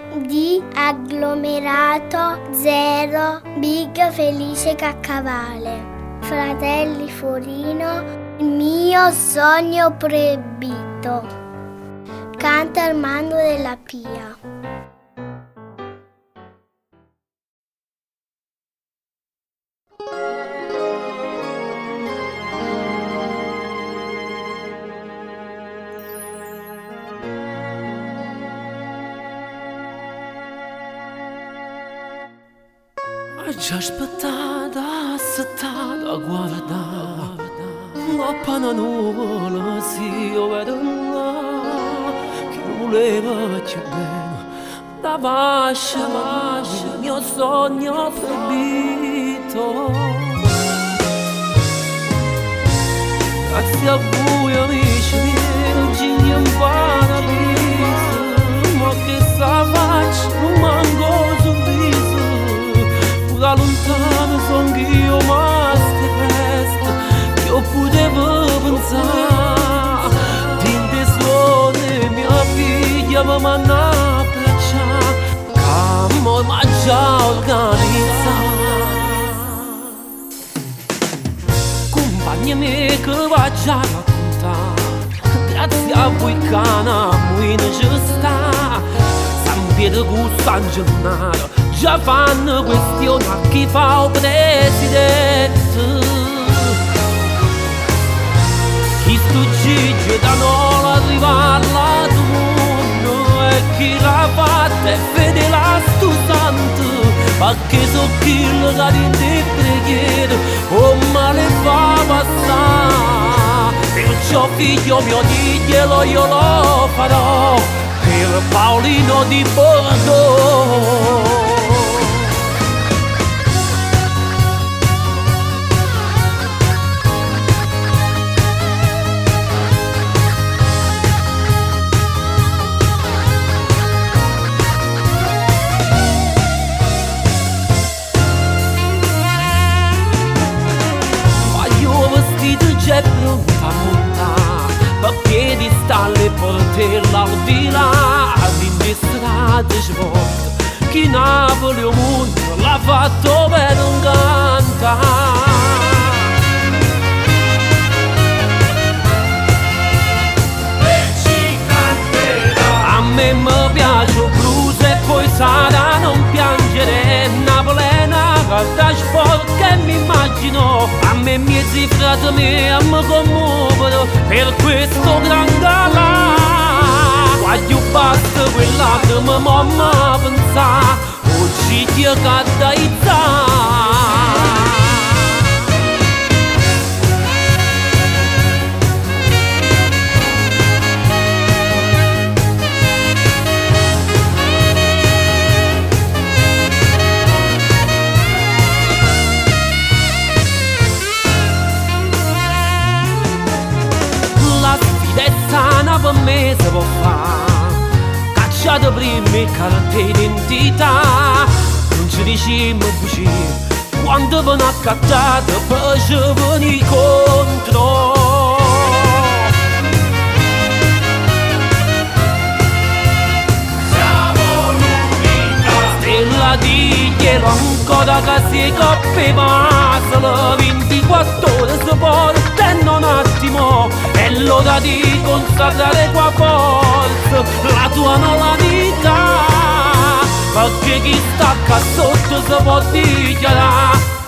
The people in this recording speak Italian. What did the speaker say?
di agglomerato zero, big felice caccavale. Fratelli Forino, il mio sogno proibito. Canta Armando della Pia. Ci aspettata, aspettata, guarda, appena nuvola si vede là, che voleva più bene, da vascia, il mio sogno proibito. Grazie a voi amici miei, non ci impara a vivere, ma che sa faccia, non manco sul viso. Da lontano son io ma ste presto che io potevo pensare dinte suone mia figlia mi manna a braccia che ma già organizzato compagni miei che va già raccontare grazie a voi che a voi non ci sta San Pietro con San Gennaro già fanno questione a chi fa il presidente. Chi stugge da non arriva alla mondo e chi l'ha fatta è fedele a stu santo perché so chi lo dà di te preghiere o male fa passare perciò figlio mio diglielo io lo farò per Paolino di Bordeaux. C'è pronta a montare per piedi stalle porterla al di là di strade svolte chi Napoli o mondo l'ha fatto per non cantare e ci canterà a me mi piace il blues e poi sarà non piangere Napolena calda sporca e mi immagino a me miei frati miei mi commuovono per questo gran galà quaglio basta quella che mi mamma pensa oggi ti cadda per me si può fare cacciate prima e carte d'identità non ci diciamo bugie quando ve ne accattate poi ci veni contro siamo l'unità stella diglielo ancora che si coppe passa 24 ore si portano un attimo è l'ora di consacrare qua forza la tua nuova vita perché chi sta qua sotto si può dichiarare